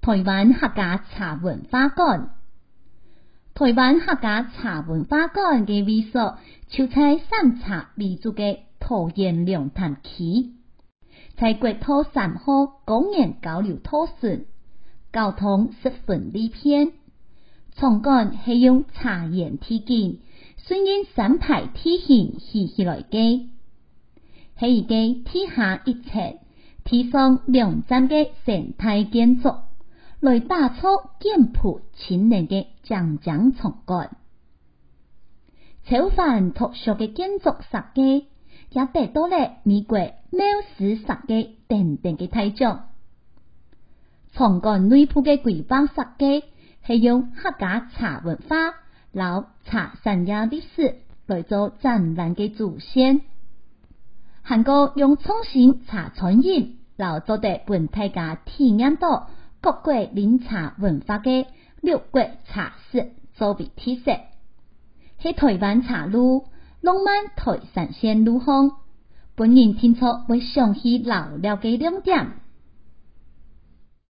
台湾客家茶文化馆。台湾客家茶文化馆嘅位所就在三茶为主嘅桃园龙潭区，在国土3号公园交流道上，交通十分利便。场馆係用茶園地景，順應3排地形起來嘅，係一個地下一層、地上2層嘅生態建築，來打造簡樸清麗嘅江江場館。超凡脫俗嘅建築設計，也得到了美國妙思設計等等嘅大獎。場館內部嘅規劃設計係用客家茶文化、老茶產業歷史來做展覽嘅主線，韓國用創新茶餐飲，來做得本大家體驗到各國飲茶文化嘅六國茶式作為特色，喺台灣茶路浪漫台山線路況，本人聽出會想起老了嘅亮點。